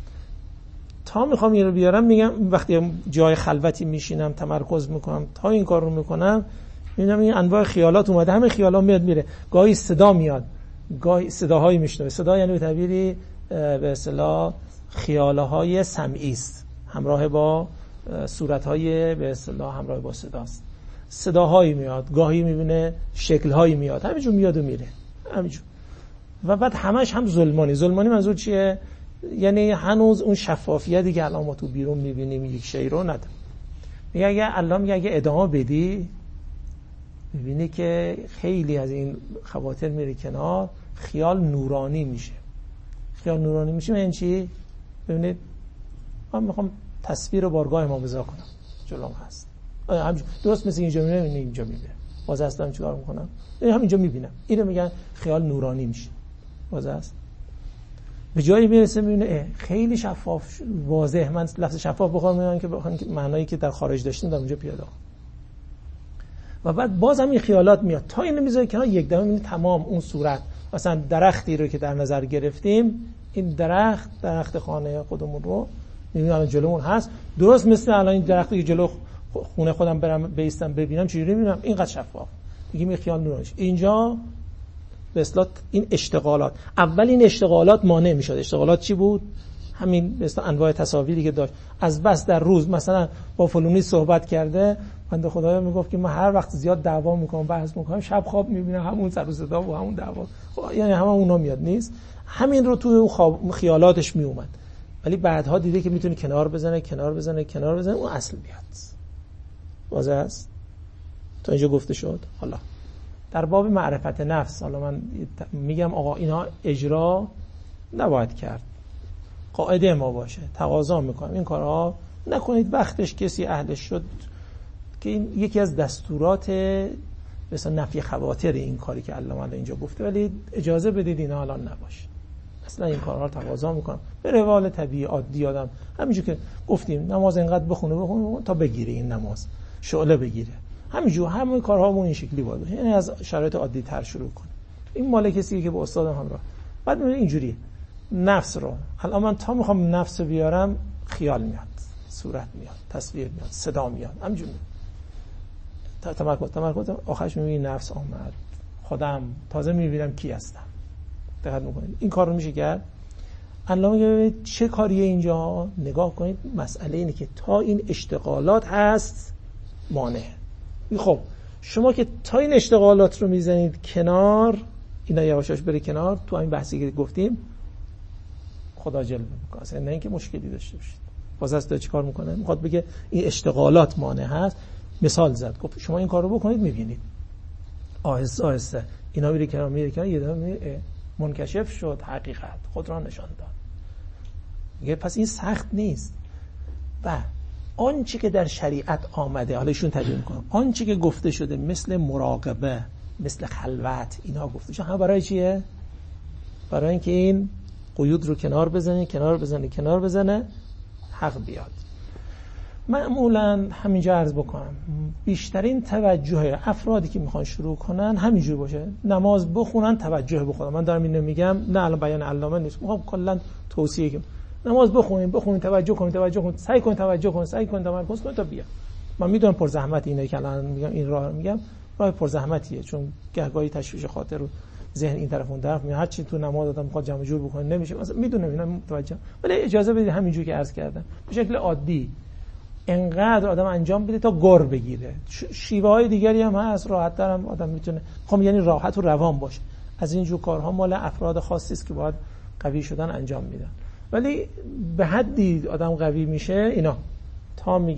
تا میخوام این رو بیارم میگم وقتی جای خلوتی میشینم تمرکز میکنم تا این کار رو میکنم میبینم این انواع خیالات اومده. همه خیالا میاد میره. گاهی صدا میاد، گاهی صداهایی میشنوه. صدا یعنی به تعبیری به اصطلاح خیالهای سمعی است، همراه با صورتهای به اصطلاح همراه با صداست. صداهایی میاد، گاهی میبینه شکلهایی میاد، همینجور میاد و میره همینجور. و بعد همش هم ظلمانی. ظلمانی منظور چیه؟ یعنی هنوز اون شفافیتی که الان ما تو بیرون میبینیم یک شی رو نداره. میگه اگه ادامه بدی میبینی که خیلی از این خواطر میره کنار، خیال نورانی میشه. خیال نورانی میشه یعنی چی؟ ببینید من میخوام تصویر رو بارگاه امام رضا کنم، جلوم هست درست مثل اینجا میبینم، اینجا میبینم، باز هستم چیکار میکنم؟ همینجا میبینم. اینو میگن خیال نورانی میشه. باز هست به جایی میرسه میبینه خیلی شفاف واضح. من لفظ شفاف بخوام که معنایی که در خارج داشتیم در اونجا پیاده. و بعد باز هم این خیالات میاد تا اینو میذاره کنار، یک دفعه میبینی تمام اون صورت، مثلا درختی رو که در نظر گرفتیم، این درخت خانه خودمون رو میبینیم الان جلومون هست، درست مثل الان این درختی که جلو خونه خودم برم بیستم ببینم چجوری میبینم، اینقدر شفاف. میگیم این خیال نورانیش. اینجا به اصطلاح این اشتغالات، اول این اشتغالات مانع میشد. اشتغالات چی بود؟ همین به اصطلاح انواع تصاویری که داشت. از بس در روز مثلا با فلانی صحبت کرده، بنده خدایا میگفت که من هر وقت زیاد دعوا میکنم بحث میکنم، شب خواب میبینم همون سر و صدا و همون دعوا، یعنی همه اونا میاد نیست. همین رو تو خیالاتش میومد. ولی بعدها دیده که میتونه کنار بزنه اون اصل بیاد. واضح است؟ تا اینجا گفته شد. حالا در باب معرفت نفس، حالا من میگم آقا اینا اجرا نباید کرد، قاعده ما باشه، تقاضا میکنم این کارها نکنید. وقتش کسی اهلش شد که این یکی از دستورات مثلا نفی خواطر این کاری که علامه الان اینجا گفته، ولی اجازه بدید اینا الان نباشه. اصلا این کارها رو تقاضا میکنم به روال طبیعی عادی آدم، همینجور که گفتیم نماز اینقدر بخونه تا بگیره، این نماز شعله بگیره، همینجور همه کارهامون این شکلی باید باشه. یعنی از شرایط عادی تر شروع کنیم. این مال کسی که با استادم همراه. بعد میبینید اینجوریه. نفس رو الان من تا میخوام نفس رو بیارم، خیال میاد، صورت میاد، تصویر میاد، صدا میاد، همینجوری تمرکز آخرش میبینی نفس آمد، خودم تازه میبینم کی هستم. دقت میکنید این کار رو میشه کرد. الان ببینید چه کاریه اینجا. نگاه کنید مسئله اینه که تا این اشتغالات هست مانع. خب شما که تا این اشتغالات رو میزنید کنار، اینا یواشاش بره کنار، تو همین بحثی که گفتیم خدا جلوه میکنه. اصلا نه اینکه مشکلی داشته باشید. باز از چی کار میکنه؟ میخواد بگه این اشتغالات مانع هست. مثال زد، گفت شما این کار رو بکنید میبینید آهسته آهسته اینا میره کنار یه دفعه منکشف شد، حقیقت خود را نشان داد. میگه پس این سخت نیست. و آنچه که در شریعت آمده، حالا ایشون ترجمه میکنه، آنچه که گفته شده مثل مراقبه، مثل خلوت، اینا گفته شده همه برای چیه؟ برای اینکه این قیود رو کنار بزنه حق بیاد. معمولا همینجا عرض بکنم بیشترین توجه افرادی که میخوان شروع کنن همینجور باشه، نماز بخونن توجه بخونن. من دارم اینو میگم، نه الان بیان علامه نیست، میخوام کلا توصیه کنم نماز بخونید توجه کنید، سعی کنید تمرکز کنید تا بیاد. من میدونم پر زحمت اینه که الان میگم، این راه میگم راه پر زحمتیه، چون گهگاهی تشویش خاطر رو ذهن این طرف اون طرف میاد، هر چی تو نماز آدم میخواد جمع جور بکنه نمیشه. مثلا میدونم اینا متوجه، ولی اجازه بدید همینجور که عرض کردم به شکل عادی انقدر آدم انجام بده تا گر بگیره. شیوه های دیگری هم هست، راحت تر هم آدم میتونه، خب یعنی راحت و روان باشه. از این جور کارها مال افراد خاصی است که باید قوی شدن انجام میدن. ولی به حدی آدم قوی میشه اینا تا میگه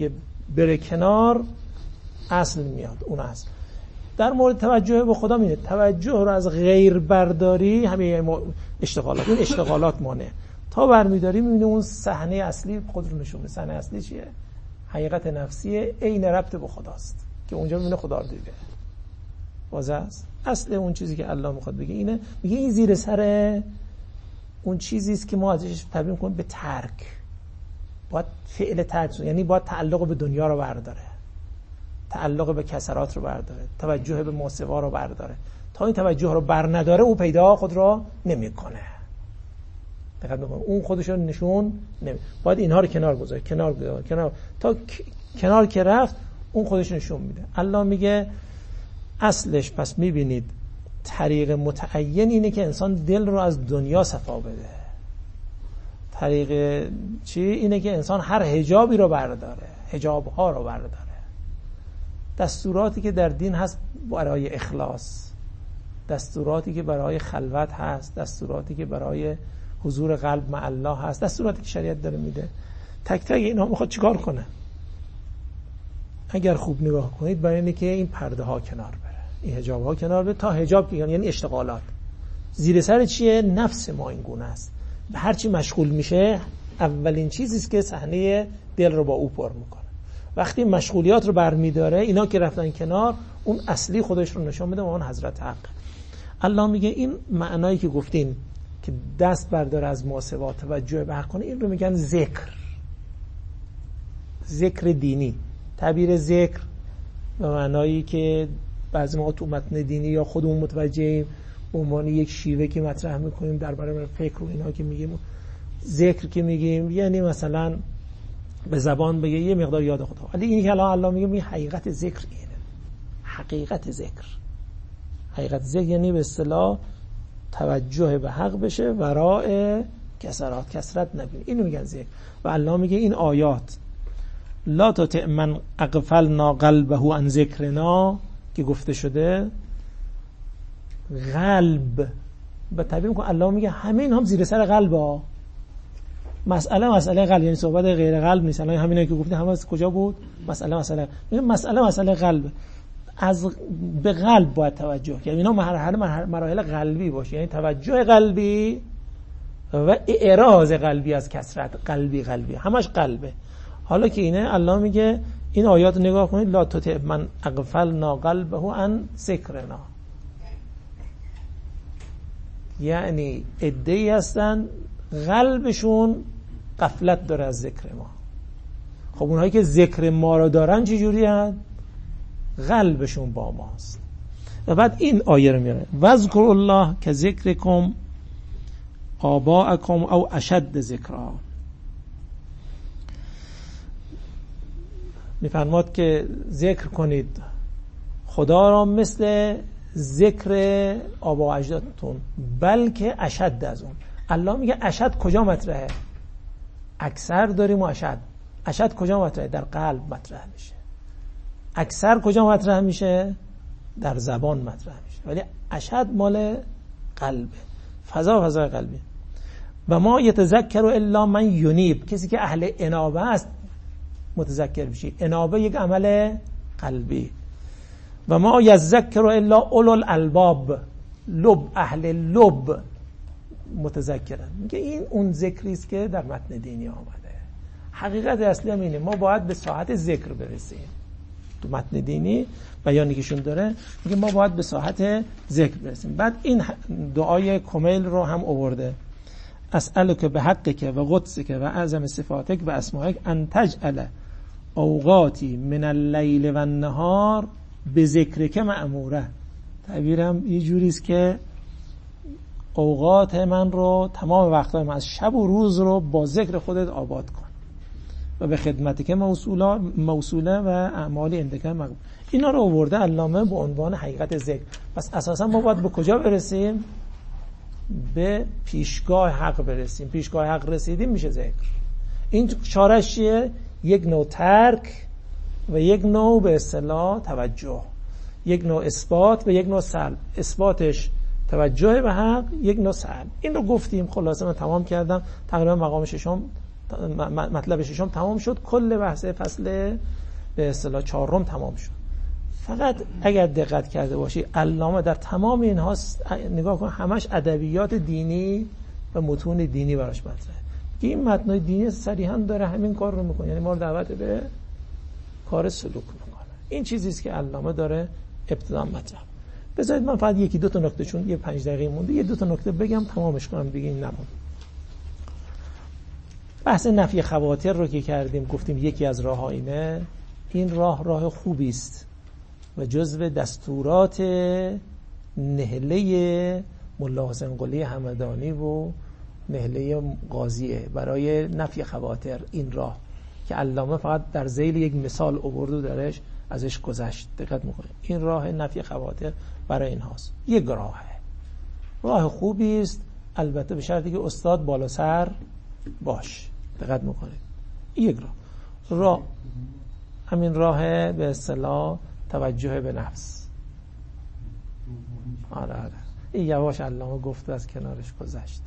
بره کنار اصل میاد، اون اصل. در مورد توجه به خدا میده توجه رو از غیر برداری، همین اشتغالات، این اشتغالات مانع تا برمیداری میبینی اون صحنه اصلی خود رو نشون میده. صحنه اصلی چیه؟ حقیقت نفسی عین ربط به خداست که اونجا میبینه خدا رو دیده. واضح است. اصل اون چیزی که الله میخواد بگه اینه، میگه این زیر سر اون چیزی است که ما ازش تعبیر می‌کنیم به ترک. باید فعل ترک، یعنی باید تعلق به دنیا رو برداره، تعلق به کسرات رو برداره، توجه به ماسوا رو برداره. تا این توجه رو بر نداره او پیدا خود رو نمیکنه. دقت بکن، اون خودش رو نشون نمیده. باید اینها رو کنار گذاره، کنار تا کنار که رفت اون خودش نشون میده. الله میگه اصلش پس میبینید طریق متعین اینه که انسان دل رو از دنیا صفا بده. طریق چی؟ اینه که انسان هر حجابی رو برداره، حجاب‌ها رو برداره. دستوراتی که در دین هست برای اخلاص، دستوراتی که برای خلوت هست، دستوراتی که برای حضور قلب مع الله هست، دستوراتی که شریعت داره میده. تک تک اینا میخواد چیکار کنه؟ اگر خوب نگاه کنید برای اینه که این پرده ها کنار بره، این حجاب ها کنار بره. تا حجاب یعنی اشتغالات زیر سر چیه؟ نفس ما این گونه است. به هر چی مشغول میشه اولین چیزی است که صحنه دل رو با او پر میکنه. وقتی مشغولیات رو برمیداره، اینا که رفتن کنار، اون اصلی خودش رو نشون میده، اون حضرت حق. الله میگه این معنایی که گفتین که دست برداره از ماسوا، توجه به حق کنه، این رو میگن ذکر. ذکر دینی. تعبیر ذکر به معنایی که بعضی موقع تو متن دینی یا خودمون متوجهیم به عنوان یک شیوه که مطرح میکنیم در برابر فکر و اینا که میگیم. ذکر که میگیم یعنی مثلا به زبان بگه یه مقدار یاد خدا. ولی این که الله میگه می حقیقت ذکر اینه. حقیقت ذکر. حقیقت ذکر یعنی به اصطلاح توجه به حق بشه، وراء کسرت نبین. اینو میگن ذکر. و الله میگه این آیات لا تطع من اغفلنا قلبه عن ذکرنا که گفته شده، قلب به تعبیر میکنه. الله میگه همین هم زیر سر قلبه. مسئله قلب، یعنی صحبت غیر قلب نیست. الان همینا که گفتیم همه از کجا بود؟ مسئله قلب. از به قلب باید توجه کرد. اینا مراحل قلبی باشه، یعنی توجه قلبی و اعراض قلبی از کثرت قلبی همش قلبه. حالا که اینه الله میگه این آیات نگاه کنید، لا تطع من اغفلنا قلبه عن ذکرنا، یعنی عده‌ای هستن قلبشون غفلت داره از ذکر ما. خب اونهایی که ذکر ما رو دارن چه جوری هستن؟ قلبشون با ماست. و بعد این آیه رو میاره واذکر الله که ذکرکم آباءکم او اشد ذکرا. میفرماد که ذکر کنید خدا را مثل ذکر آبا و اجدادتون، بلکه اشد از اون. الله میگه اشد کجا مطرحه؟ اکثر داریم و اشد کجا مطرحه؟ در قلب مطرح میشه. اکثر کجا مطرح میشه؟ در زبان مطرح میشه، ولی اشد مال قلبه، فضای قلبی. و ما یتذکر الا من ینیب، کسی که اهل انابه است متذکر میشه. انابه یک عمل قلبی. و ما یذکر الا اولو الالباب، لب، اهل لب متذکرن. میگه این اون ذکری است که در متن دینی آمده. حقیقت اصلی هم اینه، ما باید به ساحت ذکر برسیم. تو متن دینی بیانی کهشون داره میگه ما باید به ساحت ذکر برسیم. بعد این دعای کمیل رو هم آورده، اسألک به حقک و قدسک و اعظم صفاتک و اسمائک ان تجعل اوقاتی من اللیل و النهار به ذکرک معموره. تعبیرم یه جوری است که اوقات من رو، تمام وقتهای من از شب و روز رو با ذکر خودت آباد کن و به خدمتک موصوله و اعمال عندک مقبول. اینا رو آورده علامه به عنوان حقیقت ذکر. پس اساسا ما باید به کجا برسیم؟ به پیشگاه حق برسیم. پیشگاه حق رسیدیم میشه ذکر. این چارش چیه؟ یک نوع ترک و یک نوع به اصطلاح توجه، یک نوع اثبات و یک نوع سلب. اثباتش توجه به حق، یک نوع سلب. این رو گفتیم. خلاصه من تمام کردم. تقریبا مقام ششم، مطلب ششم تمام شد. کل بحث فصل به اصطلاح 4 تمام شد. فقط اگر دقت کرده باشی علامه در تمام اینها نگاه کن همش ادبیات دینی و متون دینی براش مطرحه که این متنای دینی صریحا داره همین کار رو میکنه، یعنی ما رو دعوت به کار سلوک میکنه. این چیزی است که علامه داره ابتدا مطرح. بذارید من فقط 1-2 تا نکته، چون یه 5 دقیقه مونده، 1-2 تا نکته بگم تمامش کنم دیگه. این نمون بحث نفی خواطر رو که کردیم، گفتیم یکی از راه‌ها اینه. این راه خوبی است و جزو دستورات نهله ملا حسین قلی همدانی و نهله قاضیه برای نفی خواطر. این راه که علامه فقط در ذیل یک مثال آورد و درش ازش گذشت، دقت میکنید. این راه نفی خواطر برای این هاست. یک راه خوبی است، البته به شرطی که استاد بالا سر باش. دقت میکنید. یک راه همین راه به اصطلاح توجه به نفس. آره این یواش علامه گفت و از کنارش گذشت.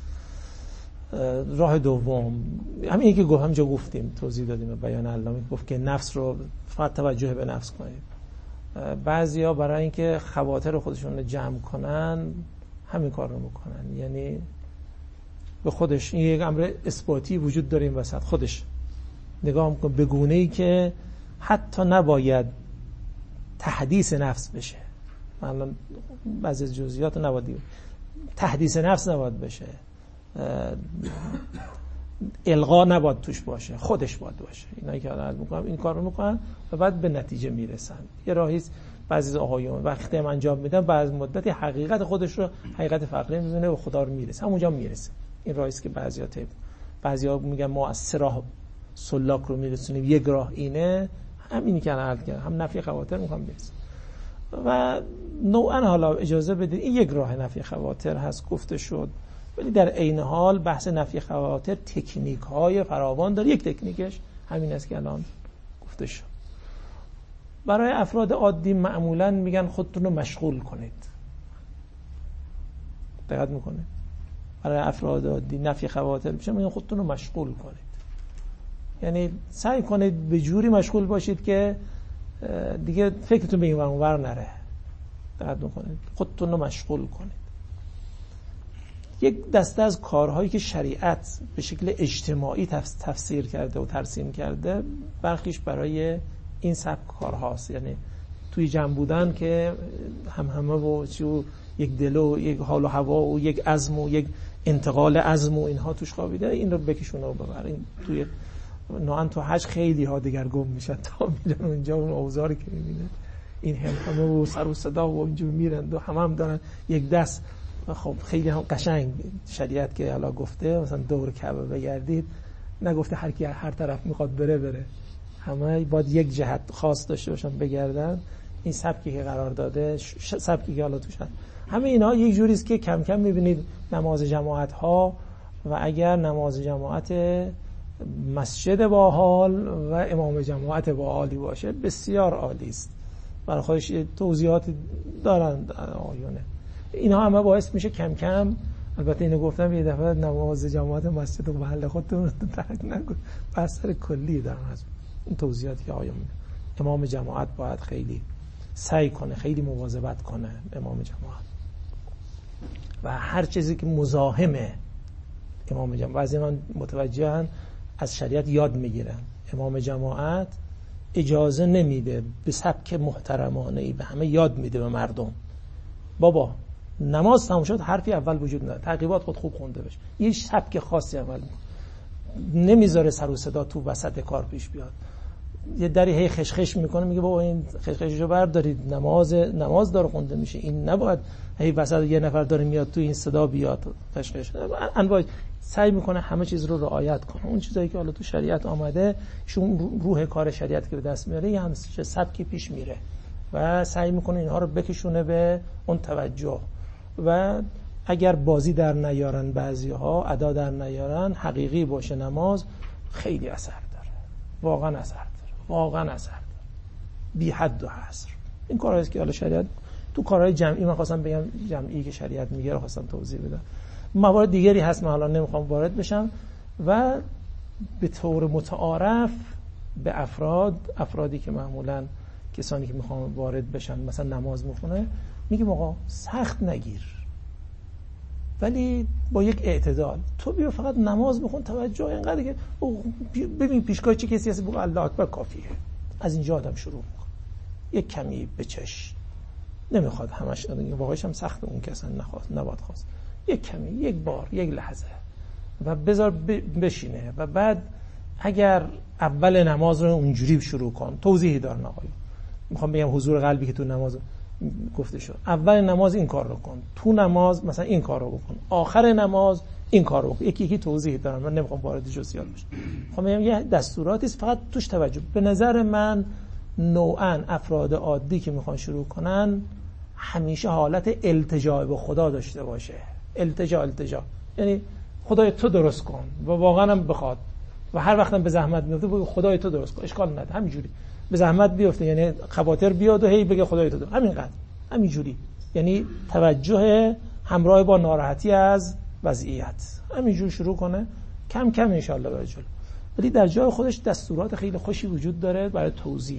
راه دوم همین که همجا گفتیم، توضیح دادیم بیان علامه، گفت که نفس رو فقط توجه به نفس کنید. بعضیا برای اینکه خواطر خودشون رو جمع کنن همین کار رو میکنن، یعنی به خودش این یک امر اثباتی وجود داره این وسط، خودش نگاه میکنه به گونه‌ای که حتی نباید تحدیث نفس بشه. الان بعضی جزئیات نباید تحدیث نفس نباید بشه، الغا نباید توش باشه، خودش باید باشه. اینایی که الان میگم این کارو میکنن و بعد به نتیجه میرسن. یه راهی بعضی آقایون وقتی هم انجام میدن بعد مدتی حقیقت خودش رو، حقیقت فقره میبینه و خدا رو میرسه، همونجا میرسه. این راهی است که بعضیا میگن ما از 3 راه سلاک رو میرسونیم، یک راه اینه، همینی که الان عرض کردم، هم نفی خواطر میخوام برسه. و نوعا حالا اجازه بدید این یک راه نفی خواطر هست گفته شد، ولی در عین حال بحث نفی خواطر تکنیک های فراوان داره. یک تکنیکش همین است که الان گفته شد. برای افراد عادی معمولا میگن خودتون رو مشغول کنید. دقت میکنه. برای افراد عادی نفی خواطر میگن خودتون رو مشغول کنید، یعنی سعی کنید به جوری مشغول باشید که دیگه فکرتون به این ور نره. دقت میکنید. خودتون رو مشغول کنید. یک دسته از کارهایی که شریعت به شکل اجتماعی تفسیر کرده و ترسیم کرده، برخیش برای این سبک کارهاست، یعنی توی جمع بودن که همه و یک دل و یک حال و هوا و یک عزم و یک انتقال عزم و اینها توش خوابیده. این رو بکشون و ببرین توی نوعا تو حج خیلی ها دیگر گم میشن تا میرن اونجا، اون اوزاری که میبینه این همه و سر و صدا و اینجور میرن و هم دارن یک دست. خب خیلی هم قشنگ شریعت که حالا گفته مثلا دور کعبه بگردید، نگفته هر کی هر طرف میخواد بره، همه باید یک جهت خاص داشته باشن بگردن. این سبکی که قرار داده، سبکی که حالا توش هست، همه اینا یک جوری است که کم کم میبینید نماز جماعت ها، و اگر نماز جماعت مسجد با حال و امام جماعت با حالی باشه بسیار عالی است. برای خودش توضیحات دارن آیونه. اینها همه باعث میشه کم کم، البته اینو گفتم یه دفعه نماز جماعت مسجد و محل خودتون ترک نکن، بحث کلی دارن از این توضیحاتی که آیه میده. امام جماعت باید خیلی سعی کنه، خیلی مواظبت کنه امام جماعت، و هر چیزی که مزاحمه امام جماعت. بعضی من متوجهن از شریعت یاد میگیرن امام جماعت اجازه نمیده به سبک محترمانه ای به همه یاد میده به مردم. بابا نماز تموم شد حرفی اول وجود نداره، تعقیبات خود خوب خونده بشه، یه سبک خاصی اول نمیذاره سر و صدا تو وسط کار پیش بیاد. یه دری هی خشخش میکنه، میگه بابا این خشخششو بردارید، نماز داره خونده میشه، این نباید هی وسط یه نفر داره میاد تو این صدا بیاد خشخش. انواع سعی میکنه همه چیز رو رعایت کنه. اون چیزایی که حالا تو شریعت آمده، شون روح کار شریعت که به دست میاره، یه همچین سبکی پیش میره و سعی میکنه اینها رو بکشونه به اون توجه. و اگر بازی در نیارن، بعضی‌ها ادا در نیارن، حقیقی باشه نماز، خیلی اثر داره، واقعا اثر داره، بی حد و حصر. این کارهایی که حالا شریعت تو کارهای جمعی، من خواستم بگم جمعی که شریعت میگه رو خواستم توضیح بدم. موارد دیگری هست من حالا نمیخوام وارد بشم. و به طور متعارف به افرادی که معمولا کسانی که میخوان وارد بشن مثلا نماز میخونه، میگه آقا سخت نگیر، ولی با یک اعتدال. تو بیا فقط نماز بخون، توجه اینقدر که ببین پیشگاه چه کسی هست بگو الله اکبر کافیه. از اینجا آدم شروع میکنه، یک کمی بچش، نمیخواد همش، واقعش هم سخت اون کسان نباید خواست، یک کمی، یک بار، یک لحظه و بذار بشینه و بعد اگر اول نماز رو اونجوری شروع کن. توضیحی دارن آقای، میخوام بگم حضور قلبی که تو نماز گفته شد، اول نماز این کار رو کن، تو نماز مثلا این کار رو بکن، آخر نماز این کار رو بکن. یکی توضیح دارم، من نمیخوام وارد جزئیات بشم. میخوام بگم یه دستوراتی است، فقط توش توجه. به نظر من نوعاً افراد عادی که میخوان شروع کنن همیشه حالت التجا به خدا داشته باشه. التجا یعنی خدای تو درست کن و واقعا هم بخواد و هر وقتم به زحمت میفته بگه خدای تو درست کن، اشکال نداره، همینجوری به زحمت بیفته، یعنی خواطر بیاد و هی بگه خدای تو درست، همینقدر، همینجوری، یعنی توجه همراه با ناراحتی از وضعیت، همینجوری شروع کنه، کم کم ان شاء الله بره جلو. ولی در جای خودش دستورات خیلی خوشی وجود داره برای توضیح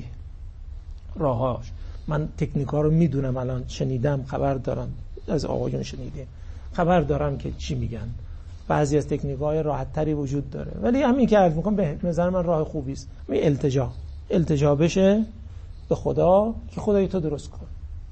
راهاش. من تکنیکا رو میدونم، الان شنیدم، خبر دارم از آقایون، شنیدیم، خبر دارم که چی میگن. بعضی از تکنیک‌های راحت‌تری وجود داره، ولی همین که عرض می‌کنم به نظر من راه خوبی است. التجا بشه به خدا که خدای تو درست کن.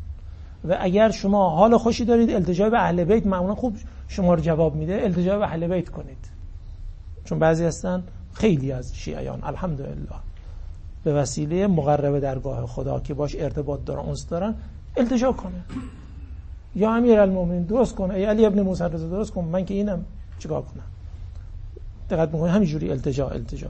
و اگر شما حال خوشی دارید، التجا به اهل بیت معمولا خوب شما رو جواب میده، التجا به اهل بیت کنید. چون بعضی هستن، خیلی از شیعیان الحمدلله به وسیله مقرب درگاه خدا که باش ارتباط دارن، انس دارن، التجا کنه یا امیرالمومنین درست کن، ای علی ابن موسی رضا درست کن، من که اینم چیکار کنم. دقت میکنه همینجوری التجا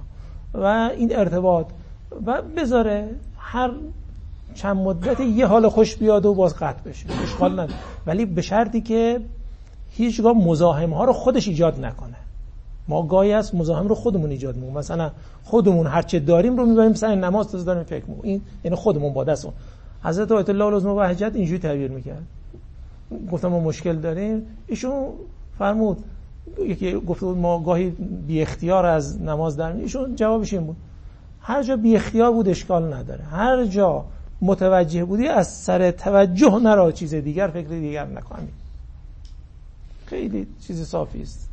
و این ارتباط و بذاره هر چند مدت یه حال خوش بیاد و باز قطع بشه، اشکال نداره، ولی به شرطی که هیچگاه مزاحم ها رو خودش ایجاد نکنه. ما گاهی از مزاحم رو خودمون ایجاد میکنیم، مثلا خودمون هر چه داریم رو میبریم سر نماز، تازه داریم فکر میکنیم، این یعنی خودمون با دستمون. حضرت آیت الله العظمی وحجت اینجوری تعبیر میکرد، گفتم ما مشکل داریم، ایشون فرمود، یکی گفت ما گاهی بی اختیار از نماز در میاییم، ایشون جوابش این بود هر جا بی اختیار بود اشکال نداره، هر جا متوجه بودی از سر توجه نرا چیز دیگر، فکر دیگر نکنی. خیلی چیز صافی است.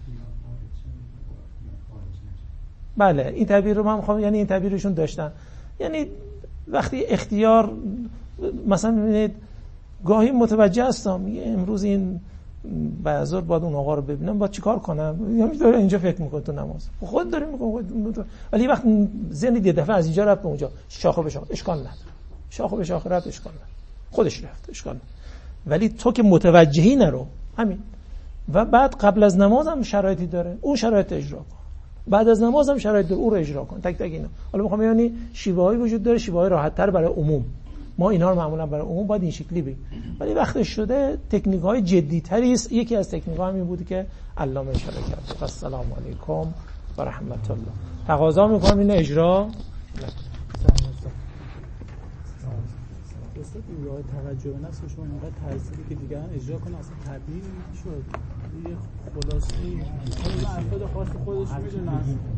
بله این تعبیر رو من میخوام، یعنی این تعبیرشون داشتن، یعنی وقتی اختیار مثلا میبینید گاهی متوجه هستم امروز این بعضا باید اون آقا رو ببینم، باید چیکار کنم، یا میذاره اینجا فکر میکنه تو نماز، خود داری میکنه، ولی وقت ذهن یه دفعه از اینجا رفت به اونجا، شاخه به شاخه، اشکال نداره، شاخه به شاخه رفت، اشکال نداره، خودش رفت، اشکال نداره. ولی تو که متوجهی نرو، همین. و بعد قبل از نماز هم شرایطی داره، اون شرایط اجرا کن، بعد از نماز هم شرایط داره، اون رو اجرا کن، تک تک اینا. حالا میخوام یعنی شیوه‌ای وجود داره، شیوه‌های راحت‌تر برای عموم، ما اینا رو معمولا برای عموم باید این شکلی بگیم، ولی وقتش شده تکنیک‌های جدی‌تری است. یکی از تکنیک‌ها همین بود که علامه اشاره کرد. السلام علیکم و رحمت الله. تقاضا می‌کنم این اجرا استاد این راه توجه به نفس شما اینقدر تاثیری که دیگران اجرا کنه، اصلا تبدیل شد یه خلاصه‌ای، افراد خاص خودش می‌دونن